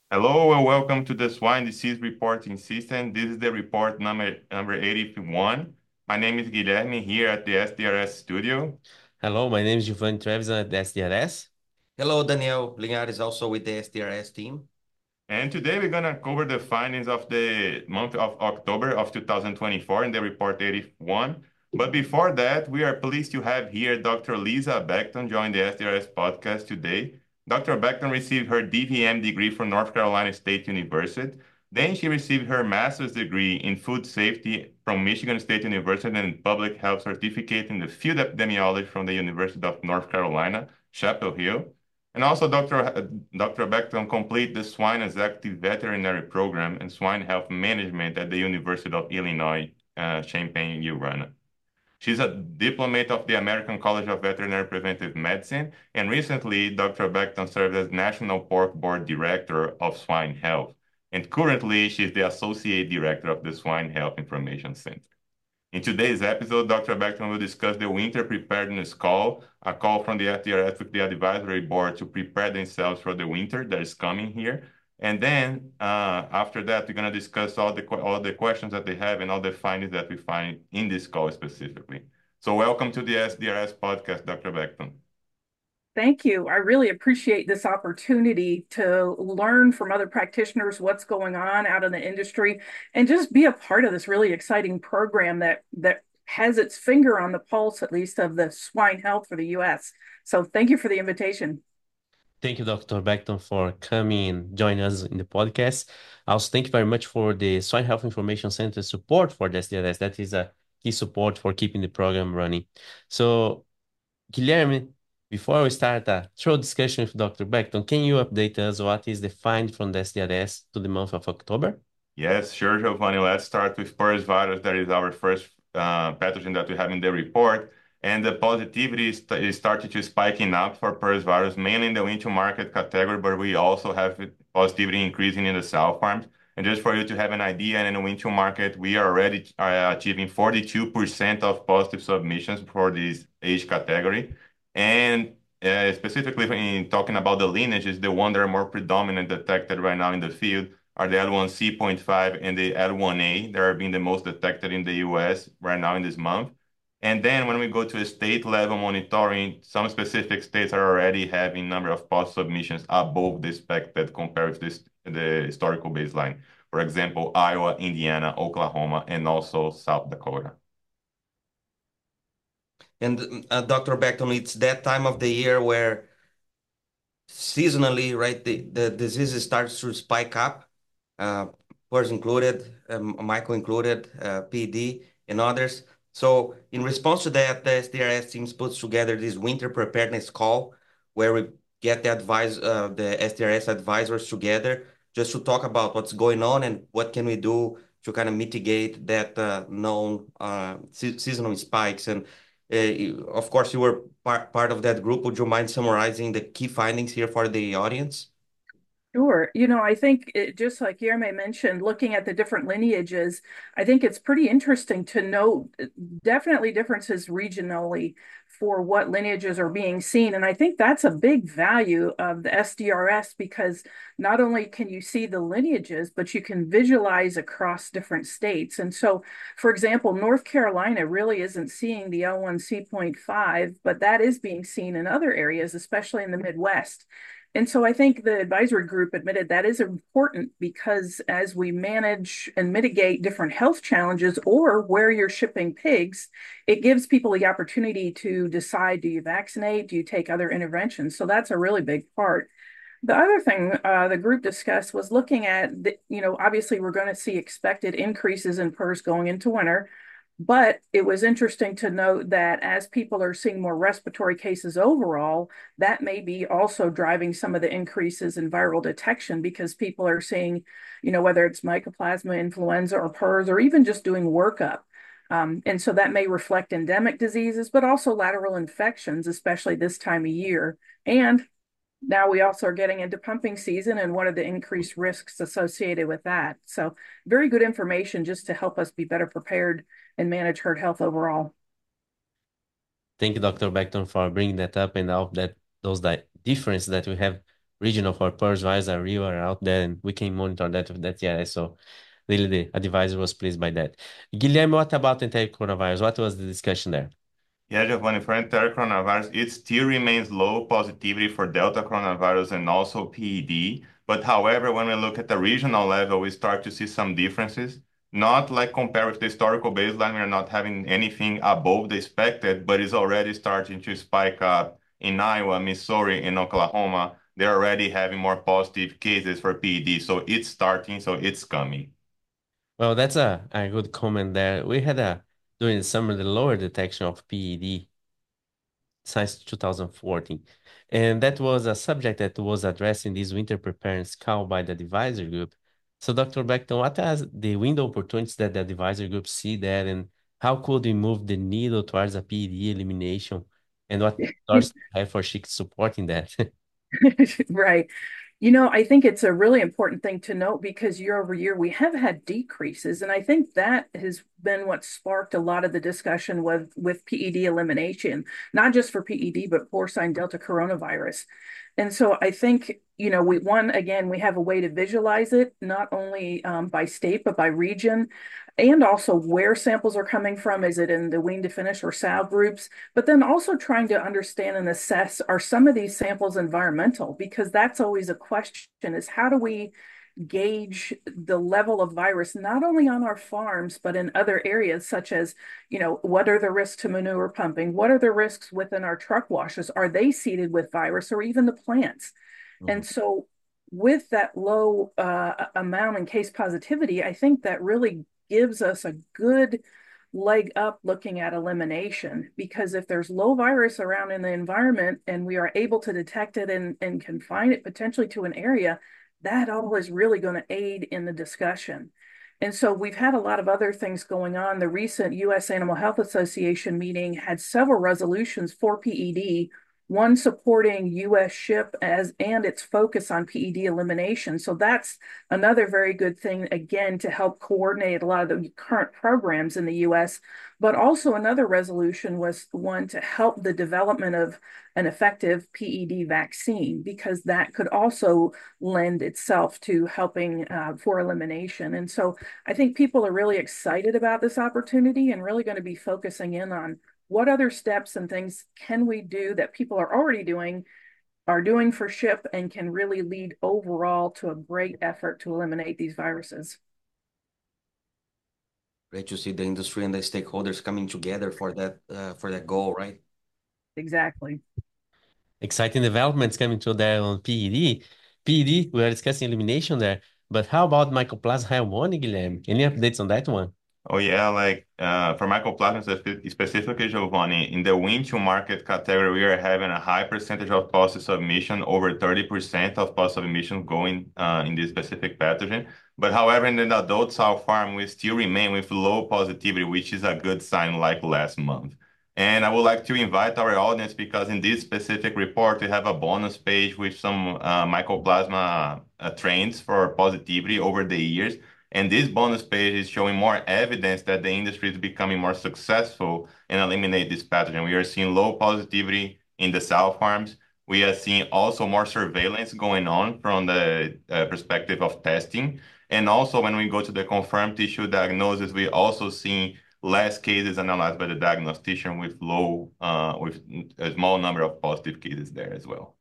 Hello and welcome to the Swine Disease Reporting System. This is the report number 81. My name is Guilherme here at the SDRS studio. Hello, my name is Giovanni Trevisan at the SDRS. Hello, Daniel Linhares, also with the SDRS team. And today we're going to cover the findings of the month of October of 2024 in the report 81. But before that, we are pleased to have here Dr. Lisa Beckton join the SDRS podcast today. Dr. Beckton received her DVM degree from North Carolina State University. Then she received her master's degree in food safety from Michigan State University and public health certificate in the field epidemiology from the University of North Carolina, Chapel Hill. And also, Dr. Beckton complete the Swine Executive Veterinary Program and Swine Health Management at the University of Illinois, Champaign-Urbana. She's a diplomate of the American College of Veterinary Preventive Medicine, and recently, Dr. Beckton served as National Pork Board Director of Swine Health. And currently, she's the Associate Director of the Swine Health Information Center. In today's episode, Dr. Beckton will discuss the winter preparedness call, a call from the FDRS with the advisory board to prepare themselves for the winter that is coming here. And then after that, we're going to discuss all the questions that they have and all the findings that we find in this call specifically. So welcome to the SDRS podcast, Dr. Beckton. Thank you. I really appreciate this opportunity to learn from other practitioners what's going on out in the industry and just be a part of this really exciting program that has its finger on the pulse, at least, of the swine health for the US. So thank you for the invitation. Thank you, Dr. Beckton, for coming and joining us in the podcast. Also, thank you very much for the Swine Health Information Center support for the SDRS. That is a key support for keeping the program running. So, Guilherme, before we start a short discussion with Dr. Beckton, can you update us what is the find from the SDRS to the month of October? Yes, sure, Giovanni. Let's start with PRRS virus. That is our first pathogen that we have in the report. And the positivity is started to spiking up for PRRS virus, mainly in the winter market category, but we also have positivity increasing in the cell farms. And just for you to have an idea, in the winter market, we are already achieving 42% of positive submissions for this age category. And specifically in talking about the lineages, the one that are more predominant detected right now in the field are the L1C.5 and the L1A. They are being the most detected in the US right now in this month. And then when we go to a state level monitoring, some specific states are already having number of post submissions above the expected compared to the historical baseline. For example, Iowa, Indiana, Oklahoma, and also South Dakota. And Dr. Beckton, it's that time of the year where seasonally, right, the disease starts to spike up, uh, PRRS included, Michael included, PD, and others. So in response to that, the SDRS teams puts together this winter preparedness call where we get the SDRS advisors together just to talk about what's going on and what can we do to kind of mitigate that known seasonal spikes. And of course, you were part of that group. Would you mind summarizing the key findings here for the audience? Sure. I think just like Yerme mentioned, looking at the different lineages, I think it's pretty interesting to note definitely differences regionally for what lineages are being seen. And I think that's a big value of the SDRS because not only can you see the lineages, but you can visualize across different states. And so, for example, North Carolina really isn't seeing the L1C.5, but that is being seen in other areas, especially in the Midwest. And so I think the advisory group admitted that is important because as we manage and mitigate different health challenges or where you're shipping pigs, it gives people the opportunity to decide, do you vaccinate? Do you take other interventions? So that's a really big part. The other thing the group discussed was looking at, obviously we're going to see expected increases in PRRS going into winter. But it was interesting to note that as people are seeing more respiratory cases overall, that may be also driving some of the increases in viral detection because people are seeing, whether it's mycoplasma, influenza, or PRRS, or even just doing workup. And so that may reflect endemic diseases, but also lateral infections, especially this time of year. And now we also are getting into pumping season and what are the increased risks associated with that. So very good information just to help us be better prepared and manage herd health overall. Thank you, Dr. Beckton, for bringing that up and all that those differences that we have regional for PRRS virus are real are out there, and we can monitor that with that TRS. So really the advisor was pleased by that. Guilherme, what about enteric coronavirus? What was the discussion there? Yeah, Giovanni, for enteric coronavirus, it still remains low positivity for Delta coronavirus and also PED. But however, when we look at the regional level, we start to see some differences. Not like compared with the historical baseline, we are not having anything above the expected, but it's already starting to spike up in Iowa, Missouri, and Oklahoma. They're already having more positive cases for PED. So it's starting, so it's coming. Well, that's a good comment there. We had during the summer the lower detection of PED since 2014. And that was a subject that was addressed in this winter preparedness call by the advisory group. So, Dr. Beckton, what are the window opportunities that the advisory group see there, and how could we move the needle towards a PED elimination? And what doors have for SHIC supporting that? Right. I think it's a really important thing to note because year over year we have had decreases. And I think that has been what sparked a lot of the discussion with PED elimination, not just for PED, but porcine Delta coronavirus. And so I think, we have a way to visualize it, not only by state, but by region, and also where samples are coming from. Is it in the wean to finish or sow groups? But then also trying to understand and assess, are some of these samples environmental? Because that's always a question, is how do we gauge the level of virus, not only on our farms, but in other areas, such as, what are the risks to manure pumping? What are the risks within our truck washes? Are they seeded with virus, or even the plants? And so with that low amount in case positivity, I think that really gives us a good leg up looking at elimination, because if there's low virus around in the environment and we are able to detect it and confine it potentially to an area, that all is really going to aid in the discussion. And so we've had a lot of other things going on. The recent U.S. Animal Health Association meeting had several resolutions for PED, one supporting U.S. SHIP and its focus on PED elimination. So that's another very good thing, again, to help coordinate a lot of the current programs in the U.S. But also another resolution was one to help the development of an effective PED vaccine, because that could also lend itself to helping for elimination. And so I think people are really excited about this opportunity and really going to be focusing in on what other steps and things can we do that people are doing for SHIP and can really lead overall to a great effort to eliminate these viruses. Great to see the industry and the stakeholders coming together for that goal, right? Exactly. Exciting developments coming to there on PED. PED, we are discussing elimination there, but how about Mycoplasma pneumoniae, Guilherme? Any updates on that one? Oh yeah, like for Mycoplasma specifically, Giovanni, in the win to market category, we are having a high percentage of post submission, over 30% of post submission going in this specific pathogen. But however, in the adult sow farm, we still remain with low positivity, which is a good sign like last month. And I would like to invite our audience, because in this specific report, we have a bonus page with some Mycoplasma trends for positivity over the years. And this bonus page is showing more evidence that the industry is becoming more successful in eliminate this pathogen. We are seeing low positivity in the sow farms. We are seeing also more surveillance going on from the perspective of testing. And also when we go to the confirmed tissue diagnosis, we also see less cases analyzed by the diagnostician with with a small number of positive cases there as well.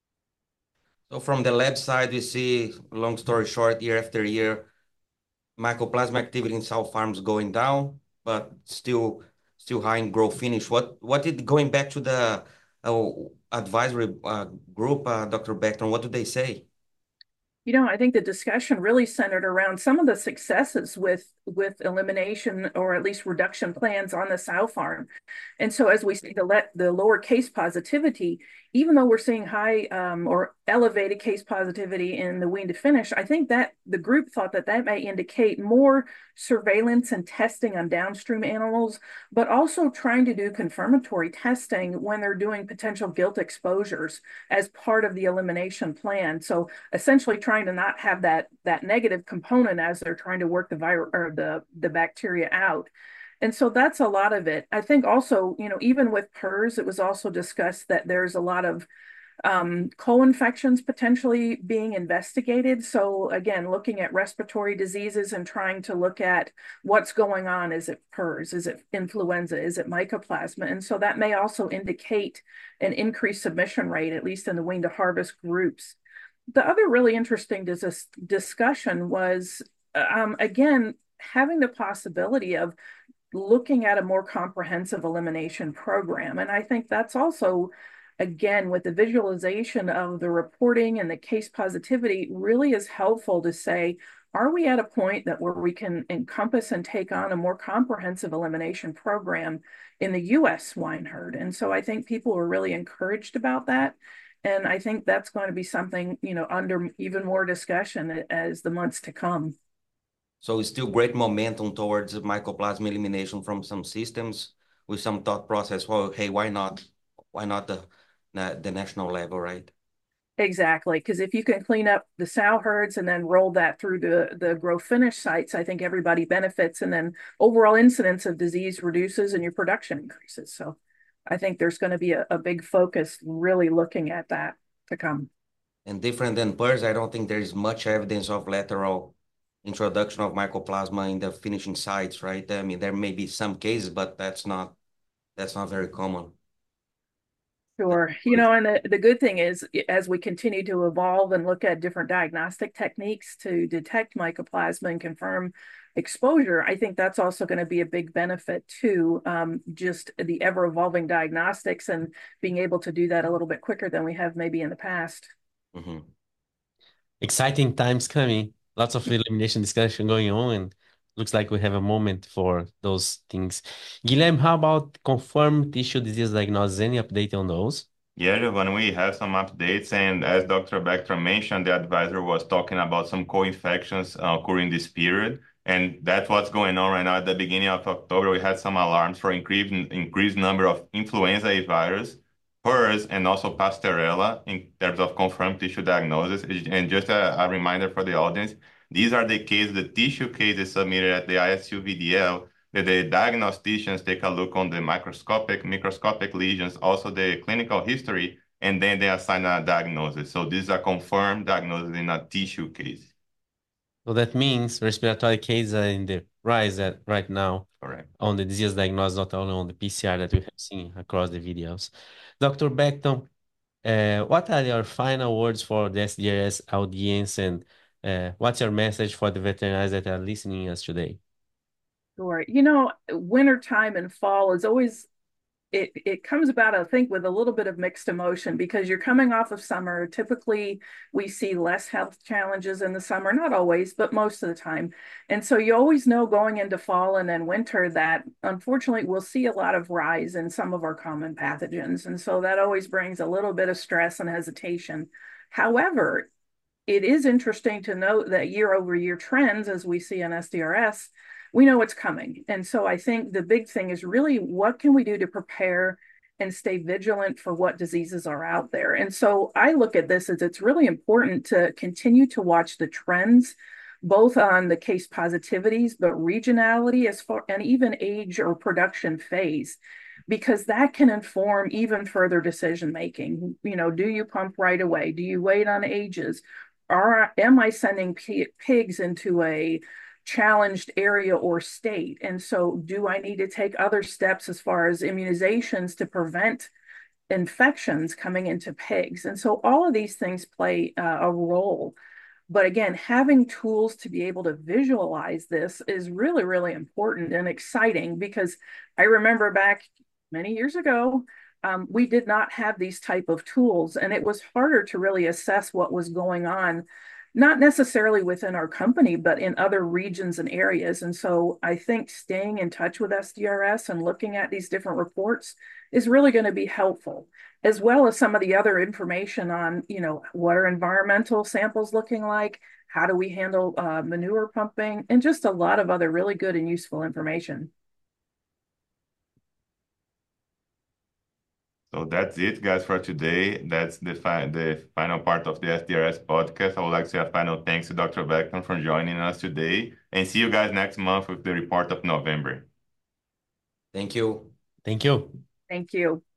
So from the lab side, we see, long story short, year after year, Mycoplasma activity in sow farms going down, but still high in grow finish. Going back to the advisory group, Dr. Beckton, what do they say? I think the discussion really centered around some of the successes with elimination, or at least reduction plans on the sow farm. And so as we see the lower case positivity, even though we're seeing high or elevated case positivity in the wean to finish, I think that the group thought that may indicate more surveillance and testing on downstream animals, but also trying to do confirmatory testing when they're doing potential gilt exposures as part of the elimination plan. So essentially trying to not have that negative component as they're trying to work the virus or the bacteria out. And so that's a lot of it. I think also, even with PRRS, it was also discussed that there's a lot of co-infections potentially being investigated. So again, looking at respiratory diseases and trying to look at what's going on. Is it PRRS? Is it influenza? Is it mycoplasma? And so that may also indicate an increased submission rate, at least in the wean to harvest groups. The other really interesting discussion was, again, having the possibility of looking at a more comprehensive elimination program. And I think that's also, again, with the visualization of the reporting and the case positivity, really is helpful to say, are we at a point that where we can encompass and take on a more comprehensive elimination program in the U.S. swine herd? And so I think people were really encouraged about that. And I think that's going to be something, under even more discussion as the months to come. So it's still great momentum towards mycoplasma elimination from some systems with some thought process. Well, hey, why not the national level, right? Exactly, because if you can clean up the sow herds and then roll that through the grow finish sites, I think everybody benefits, and then overall incidence of disease reduces and your production increases. So I think there's going to be a big focus really looking at that to come. And different than PRRS, I don't think there is much evidence of lateral introduction of mycoplasma in the finishing sites, right? I mean, there may be some cases, but that's not very common. Sure. And the good thing is, as we continue to evolve and look at different diagnostic techniques to detect mycoplasma and confirm exposure, I think that's also going to be a big benefit to just the ever-evolving diagnostics and being able to do that a little bit quicker than we have maybe in the past. Mm-hmm. Exciting times coming. Lots of elimination discussion going on, and looks like we have a moment for those things. Guilherme, how about confirmed tissue disease diagnosis? Any update on those? Yeah, Giovanni, we have some updates, and as Dr. Becton mentioned, the advisor was talking about some co-infections occurring this period, and that's what's going on right now. At the beginning of October, we had some alarms for increased number of influenza A virus, PRRS, and also Pasteurella in terms of confirmed tissue diagnosis. And just a reminder for the audience, these are the cases, the tissue cases submitted at the ISU-VDL, that the diagnosticians take a look on the microscopic lesions, also the clinical history, and then they assign a diagnosis. So this is a confirmed diagnosis in a tissue case. So that means respiratory cases are in the rise right now. Correct. On the disease diagnosis, not only on the PCR that we have seen across the videos. Dr. Becton, what are your final words for the SDRS audience, and what's your message for the veterinarians that are listening us today? Sure. Wintertime and fall is always, it comes about, I think, with a little bit of mixed emotion because you're coming off of summer. Typically, we see less health challenges in the summer, not always, but most of the time. And so you always know going into fall and then winter that unfortunately we'll see a lot of rise in some of our common pathogens. And so that always brings a little bit of stress and hesitation. However, it is interesting to note that year-over-year trends, as we see in SDRS, we know it's coming. And so I think the big thing is really what can we do to prepare and stay vigilant for what diseases are out there. And so I look at this as it's really important to continue to watch the trends, both on the case positivities, but regionality as far and even age or production phase, because that can inform even further decision making. Do you pump right away? Do you wait on ages? Am I sending pigs into a challenged area or state? And so do I need to take other steps as far as immunizations to prevent infections coming into pigs? And so all of these things play a role. But again, having tools to be able to visualize this is really, really important and exciting because I remember back many years ago, we did not have these type of tools, and it was harder to really assess what was going on, not necessarily within our company, but in other regions and areas. And so I think staying in touch with SDRS and looking at these different reports is really going to be helpful, as well as some of the other information on, what are environmental samples looking like? How do we handle manure pumping? And just a lot of other really good and useful information. So that's it, guys, for today. That's the final part of the SDRS podcast. I would like to say a final thanks to Dr. Becton for joining us today, and see you guys next month with the report of November. Thank you. Thank you. Thank you.